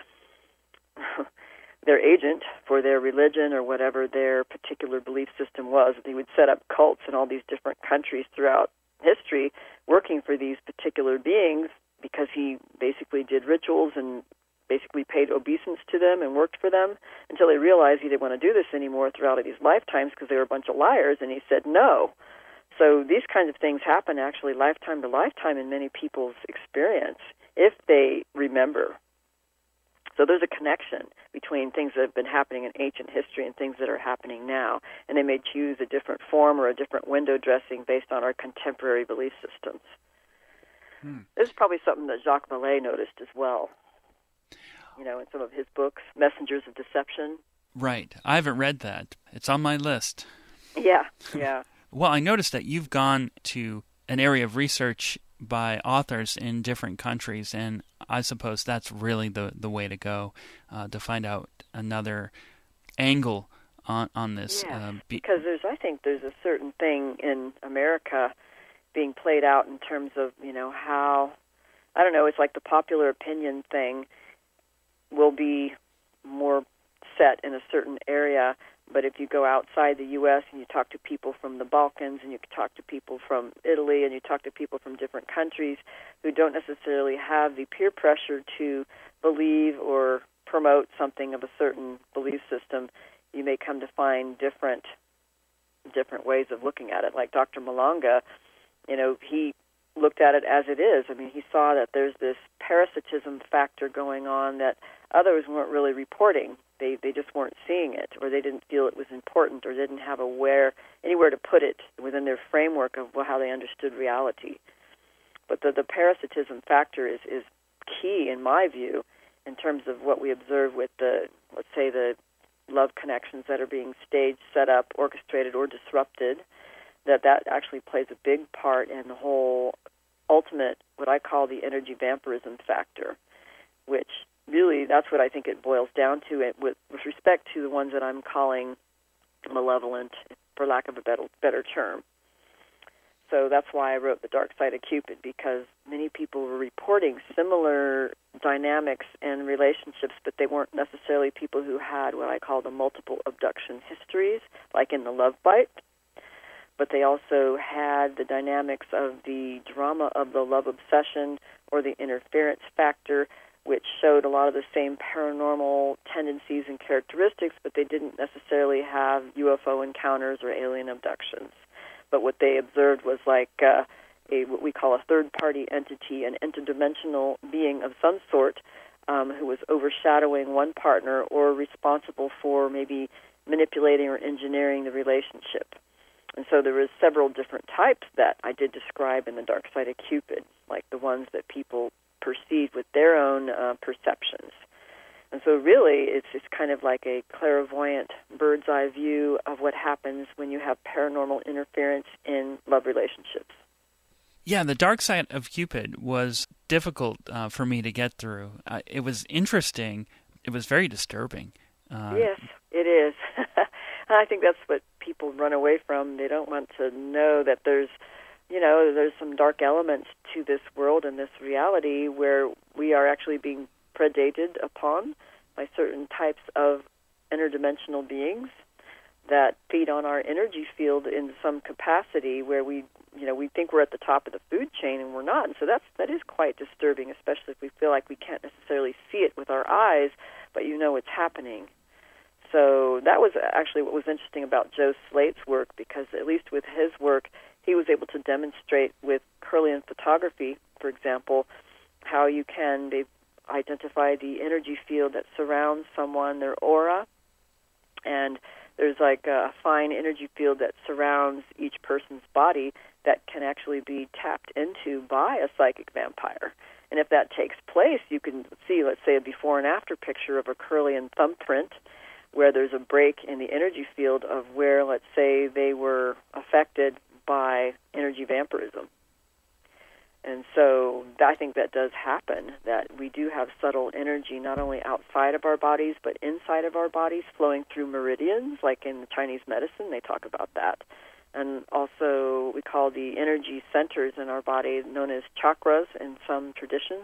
Speaker 6: agent for their religion or whatever their particular belief system was. He would set up cults in all these different countries throughout history working for these particular beings because he basically did rituals and basically paid obeisance to them and worked for them until he realized he didn't want to do this anymore throughout these lifetimes because they were a bunch of liars, and he said no. So these kinds of things happen actually lifetime to lifetime in many people's experience if they remember. So there's a connection between things that have been happening in ancient history and things that are happening now, and they may choose a different form or a different window dressing based on our contemporary belief systems. This is probably something that Jacques Vallée noticed as well, in some of his books, Messengers of Deception.
Speaker 5: Right. I haven't read that. It's on my list.
Speaker 6: Yeah.
Speaker 5: Well, I noticed that you've gone to an area of research by authors in different countries, and I suppose that's really the way to go, to find out another angle on this.
Speaker 6: Yeah, because I think there's a certain thing in America being played out in terms of, how, I don't know, it's like the popular opinion thing will be more set in a certain area. But if you go outside the U.S. and you talk to people from the Balkans and you talk to people from Italy and you talk to people from different countries who don't necessarily have the peer pressure to believe or promote something of a certain belief system, you may come to find different ways of looking at it. Like Dr. Malanga, he looked at it as it is. I mean, he saw that there's this parasitism factor going on that others weren't really reporting. They just weren't seeing it, or they didn't feel it was important, or didn't have anywhere to put it within their framework of how they understood reality. But the parasitism factor is key, in my view, in terms of what we observe with the love connections that are being staged, set up, orchestrated, or disrupted, that actually plays a big part in the whole ultimate, what I call the energy vampirism factor, which really, that's what I think it boils down to, with respect to the ones that I'm calling malevolent, for lack of a better term. So that's why I wrote The Dark Side of Cupid, because many people were reporting similar dynamics and relationships, but they weren't necessarily people who had what I call the multiple abduction histories, like in The Love Bite, but they also had the dynamics of the drama of the love obsession or the interference factor, which showed a lot of the same paranormal tendencies and characteristics, but they didn't necessarily have UFO encounters or alien abductions. But what they observed was like what we call a third-party entity, an interdimensional being of some sort who was overshadowing one partner or responsible for maybe manipulating or engineering the relationship. And so there was several different types that I did describe in The Dark Side of Cupid, like the ones that people perceived with their own perceptions. And so really, it's kind of like a clairvoyant bird's eye view of what happens when you have paranormal interference in love relationships.
Speaker 5: Yeah, the dark side of Cupid was difficult for me to get through. It was interesting. It was very disturbing.
Speaker 6: Yes, it is. I think that's what people run away from. They don't want to know that there's some dark elements to this world and this reality where we are actually being predated upon by certain types of interdimensional beings that feed on our energy field in some capacity where we think we're at the top of the food chain and we're not. And so that is quite disturbing, especially if we feel like we can't necessarily see it with our eyes, but it's happening. So that was actually what was interesting about Joe Slate's work, because at least with his work, he was able to demonstrate with Kirlian photography, for example, how you can identify the energy field that surrounds someone, their aura, and there's like a fine energy field that surrounds each person's body that can actually be tapped into by a psychic vampire. And if that takes place, you can see, let's say, a before and after picture of a Kirlian thumbprint where there's a break in the energy field of where, let's say, they were affected by energy vampirism. And so I think that does happen, that we do have subtle energy not only outside of our bodies but inside of our bodies flowing through meridians, like in Chinese medicine, they talk about that. And also we call the energy centers in our body known as chakras in some traditions.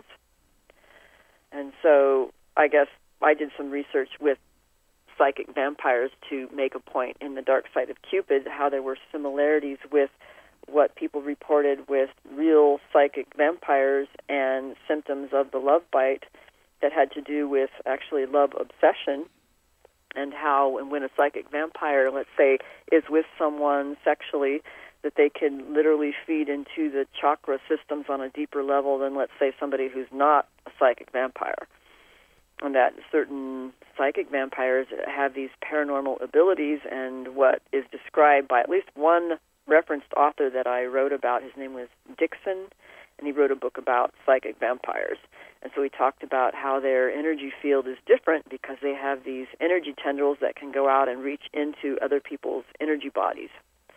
Speaker 6: And so I guess I did some research with psychic vampires to make a point in The Dark Side of Cupid, how there were similarities with what people reported with real psychic vampires and symptoms of the love bite that had to do with actually love obsession, and how and when a psychic vampire, let's say, is with someone sexually, that they can literally feed into the chakra systems on a deeper level than, let's say, somebody who's not a psychic vampire. And that certain psychic vampires have these paranormal abilities, and what is described by at least one referenced author that I wrote about, his name was Dixon, and he wrote a book about psychic vampires. And so he talked about how their energy field is different because they have these energy tendrils that can go out and reach into other people's energy bodies.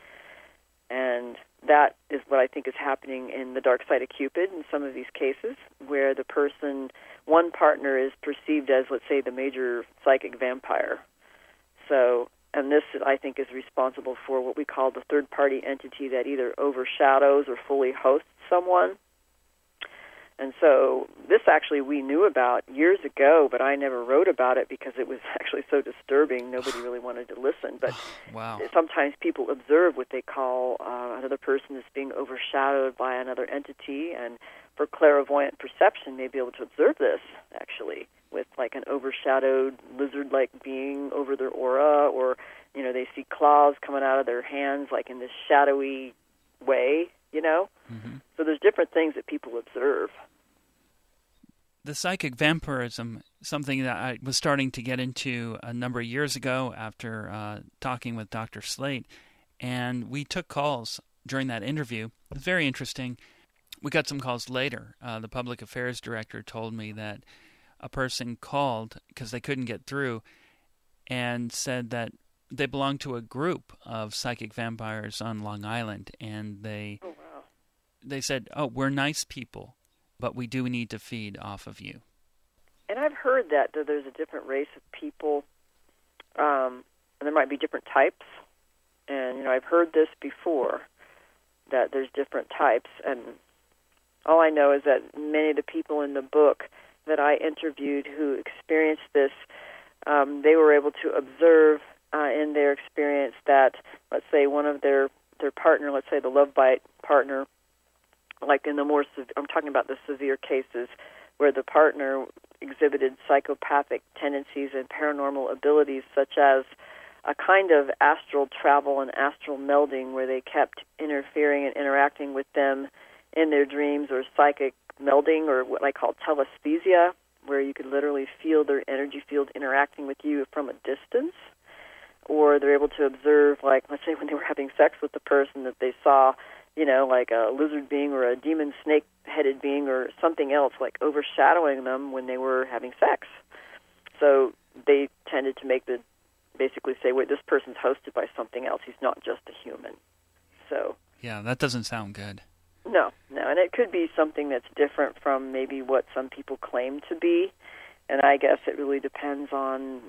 Speaker 6: And that is what I think is happening in The Dark Side of Cupid in some of these cases, where the person, one partner is perceived as, let's say, the major psychic vampire. So, and this, I think, is responsible for what we call the third-party entity that either overshadows or fully hosts someone. And so this actually we knew about years ago, but I never wrote about it because it was actually so disturbing. Nobody really wanted to listen. But
Speaker 5: wow.
Speaker 6: Sometimes people observe what they call another person as being overshadowed by another entity. And for clairvoyant perception, they'd be able to observe this, actually, with like an overshadowed lizard-like being over their aura, or, they see claws coming out of their hands like in this shadowy way, Mm-hmm. So there's different things that people observe.
Speaker 5: The psychic vampirism, something that I was starting to get into a number of years ago after talking with Dr. Slate, and we took calls during that interview. It was very interesting. We got some calls later. The public affairs director told me that a person called because they couldn't get through and said that they belonged to a group of psychic vampires on Long Island, and they said, "Oh, we're nice people, but we do need to feed off of you."
Speaker 6: And I've heard that there's a different race of people, and there might be different types. And, I've heard this before, that there's different types. And all I know is that many of the people in the book that I interviewed who experienced this, they were able to observe in their experience that, let's say, one of their partner, let's say the love bite partner, like in the more, I'm talking about the severe cases where the partner exhibited psychopathic tendencies and paranormal abilities, such as a kind of astral travel and astral melding where they kept interfering and interacting with them in their dreams, or psychic melding, or what I call telesthesia, where you could literally feel their energy field interacting with you from a distance. Or they're able to observe, like, let's say when they were having sex with the person, that they saw, like a lizard being or a demon snake-headed being or something else, like overshadowing them when they were having sex. So they tended to basically say, wait, this person's hosted by something else. He's not just a human. So
Speaker 5: yeah, that doesn't sound good.
Speaker 6: No, and it could be something that's different from maybe what some people claim to be, and I guess it really depends on,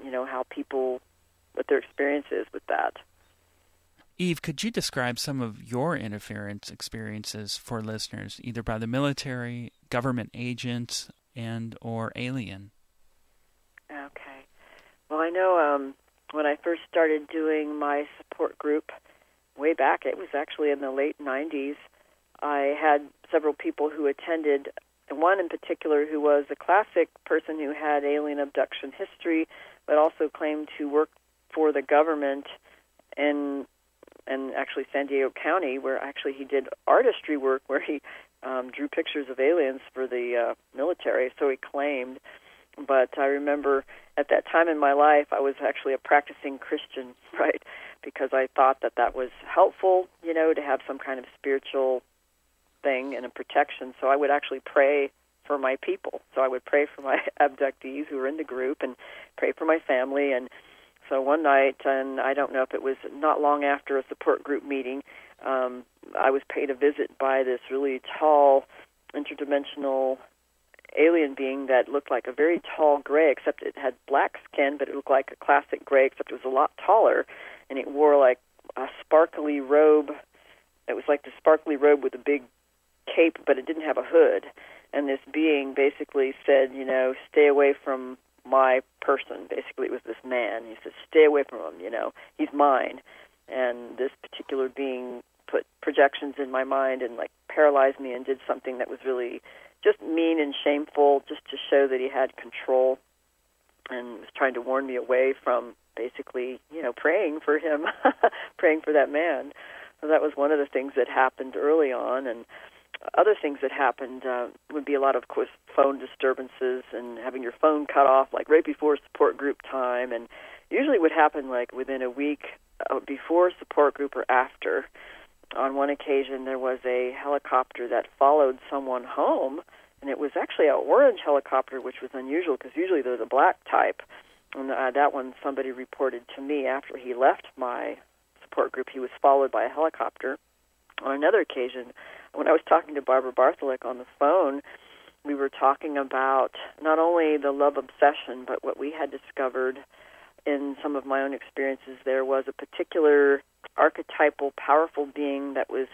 Speaker 6: what their experience is with that.
Speaker 5: Eve, could you describe some of your interference experiences for listeners, either by the military, government agents, and or alien?
Speaker 6: Okay. Well, I know when I first started doing my support group way back, it was actually in the late 90s, I had several people who attended, and one in particular who was a classic person who had alien abduction history, but also claimed to work for the government in actually San Diego County, where actually he did artistry work where he drew pictures of aliens for the military, so he claimed. But I remember at that time in my life, I was actually a practicing Christian, right, because I thought that was helpful, to have some kind of spiritual thing and a protection. So I would actually pray for my people. So I would pray for my abductees who were in the group and pray for my family. And so one night, and I don't know if it was not long after a support group meeting, I was paid a visit by this really tall, interdimensional alien being that looked like a very tall gray, except it had black skin, but it looked like a classic gray, except it was a lot taller, and it wore like a sparkly robe. It was like the sparkly robe with a big cape, but it didn't have a hood. And this being basically said, stay away from my person. Basically, it was this man. He said, stay away from him, he's mine. And this particular being put projections in my mind and like paralyzed me and did something that was really just mean and shameful, just to show that he had control, and was trying to warn me away from basically, praying for him, praying for that man. So that was one of the things that happened early on. And other things that happened would be a lot of course, phone disturbances and having your phone cut off, like right before support group time. And usually it would happen like within a week before support group or after. On one occasion, there was a helicopter that followed someone home, and it was actually an orange helicopter, which was unusual because usually they're the black type. And that one somebody reported to me after he left my support group. He was followed by a helicopter. On another occasion, when I was talking to Barbara Bartholick on the phone, we were talking about not only the love obsession, but what we had discovered in some of my own experiences. There was a particular archetypal, powerful being that was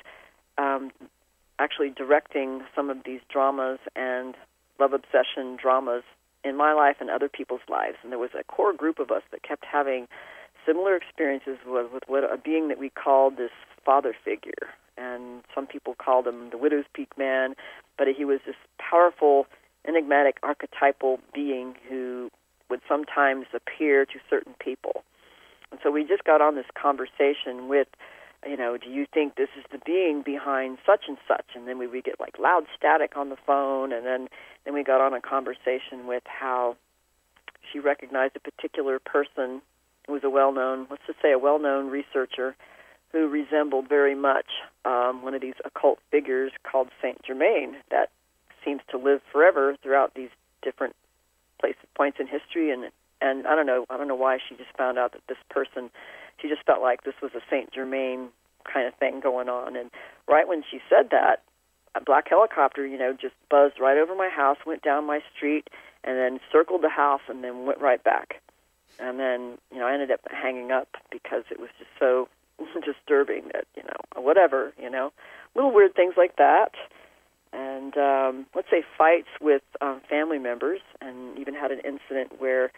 Speaker 6: actually directing some of these dramas and love obsession dramas in my life and other people's lives. And there was a core group of us that kept having similar experiences with what a being that we called this father figure. And some people called him the Widow's Peak Man, but he was this powerful, enigmatic, archetypal being who would sometimes appear to certain people. And so we just got on this conversation with, do you think this is the being behind such and such? And then we would get like loud static on the phone, and then we got on a conversation with how she recognized a particular person who was a well-known researcher who resembled very much one of these occult figures called Saint Germain that seems to live forever throughout these different points in history. And I don't know why she just found out that this person, she just felt like this was a Saint Germain kind of thing going on. And right when she said that, a black helicopter, just buzzed right over my house, went down my street, and then circled the house, and then went right back. And then, I ended up hanging up because it was just so disturbing that, whatever, little weird things like that. And let's say fights with family members, and even had an incident where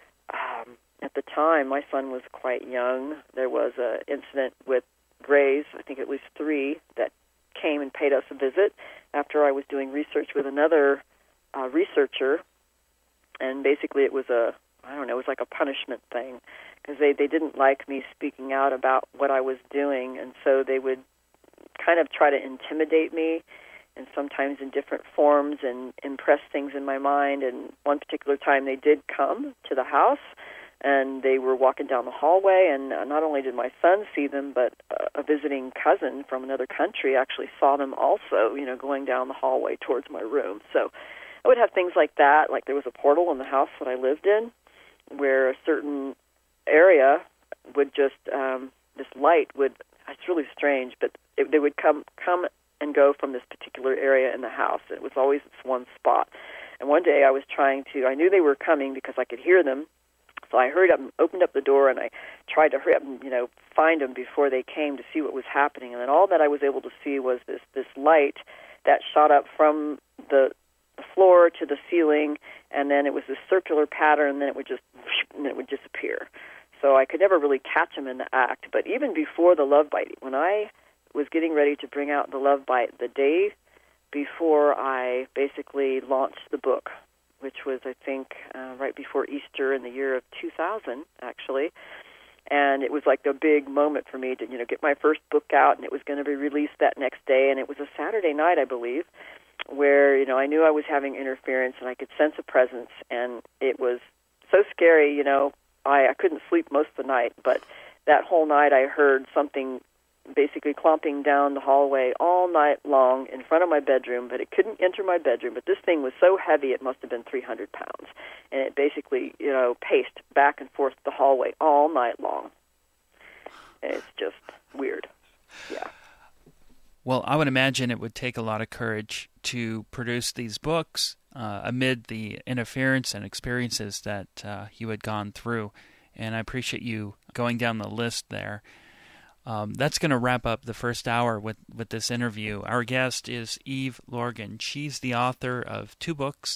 Speaker 6: at the time my son was quite young. There was an incident with Grays, I think at least 3, that came and paid us a visit after I was doing research with another researcher. And basically it was it was like a punishment thing, because they didn't like me speaking out about what I was doing, and so they would kind of try to intimidate me, and sometimes in different forms, and impress things in my mind. And one particular time they did come to the house, and they were walking down the hallway, and not only did my son see them, but a visiting cousin from another country actually saw them also, going down the hallway towards my room. So I would have things like that, like there was a portal in the house that I lived in, where a certain area would just, this light would, it's really strange, but they would come and go from this particular area in the house. It was always this one spot. And one day I knew they were coming because I could hear them. So I hurried up and opened up the door, and I tried to hurry up and, find them before they came to see what was happening. And then all that I was able to see was this light that shot up from the floor to the ceiling, and then it was this circular pattern, and then it would disappear. So I could never really catch them in the act. But even before the love bite, when I was getting ready to bring out the love bite, the day before I basically launched the book, which was, I think, right before Easter in the year of 2000, actually. And it was like a big moment for me to, get my first book out, and it was going to be released that next day. And it was a Saturday night, I believe, where, I knew I was having interference, and I could sense a presence. And it was so scary, I couldn't sleep most of the night. But that whole night I heard something basically clomping down the hallway all night long in front of my bedroom, but it couldn't enter my bedroom. But this thing was so heavy, it must have been 300 pounds. And it basically, paced back and forth the hallway all night long. And it's just weird. Yeah.
Speaker 5: Well, I would imagine it would take a lot of courage to produce these books amid the interference and experiences that you had gone through. And I appreciate you going down the list there. That's going to wrap up the first hour with this interview. Our guest is Eve Lorgen. She's the author of 2 books,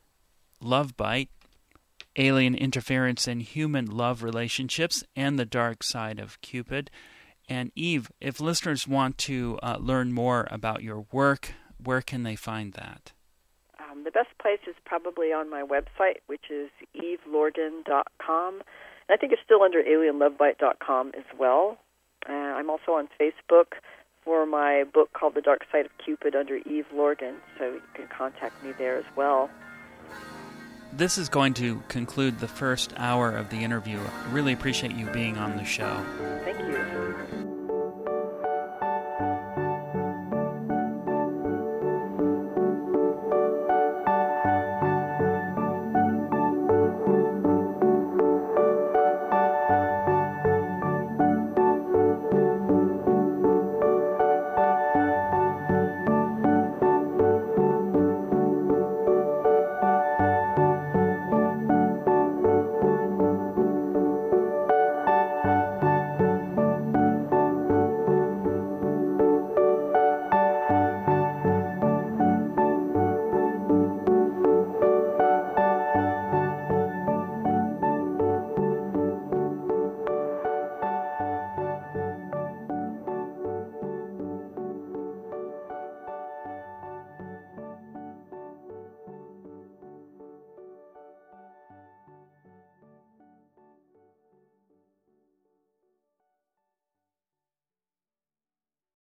Speaker 5: Love Bite, Alien Interference in Human Love Relationships, and The Dark Side of Cupid. And Eve, if listeners want to learn more about your work, where can they find that?
Speaker 6: The best place is probably on my website, which is evelorgen.com. And I think it's still under alienlovebite.com as well. I'm also on Facebook for my book called The Dark Side of Cupid under Eve Lorgen, so you can contact me there as well.
Speaker 5: This is going to conclude the first hour of the interview. I really appreciate you being on the show.
Speaker 6: Thank you.